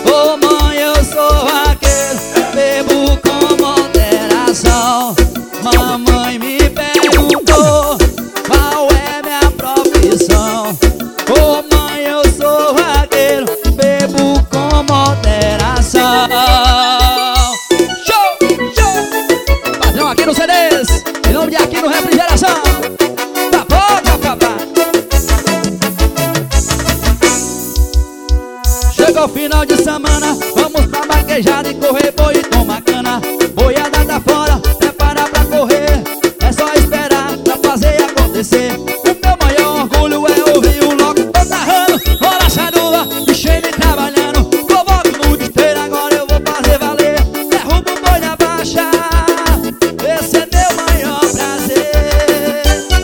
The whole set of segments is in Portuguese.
Ô mãe, eu sou vaqueiro, bebo com moderação. Mamãe me perguntou qual é minha profissão. Ô mãe, eu sou vaqueiro, bebo com moderação. Show, show! Padrão aqui no CDs, em nome de Aqui no Refrigeração. Chegou o final de semana, vamos pra vaquejada e correr boi e tomar cana. Boiada tá fora, prepara pra correr, é só esperar pra fazer acontecer. O meu maior orgulho é ouvir o loco. Tô narrando, rola essa luva, bicheiro trabalhando. Convoco no esteiro, agora eu vou fazer valer. Derrubo o boi na baixa, esse é meu maior prazer.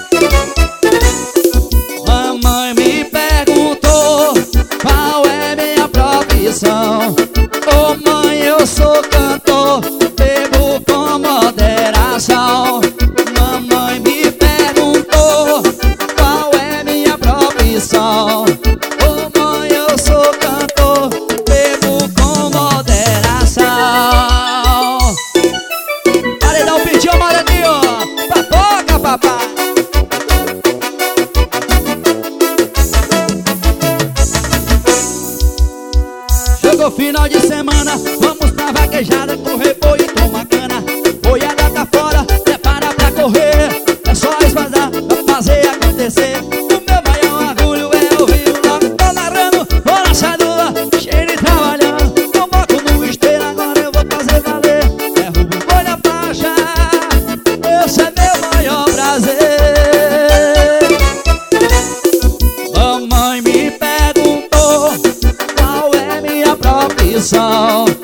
Mamãe me perguntou qual é minha profissão. Ô mãe, eu sou cantor, bebo com moderação. Mamãe me perguntou qual é minha profissão. Ô mãe, eu sou cantor, bebo com moderação. Paredão pediu, amarelinho, papoca, papai. Chegou final de semana, vamos pra vaquejada, correr boi e tomar cana. Boiada tá fora, prepara pra correr, é só esvazar pra fazer acontecer. O meu maior orgulho é ouvir o loco. Tô narrando, rola essa lua, cheiro e trabalhando. Convoco no esteiro, agora eu vou fazer valer. Derrubo o boi na faixa, esse é meu maior prazer. Mamãe me perguntou qual é minha profissão.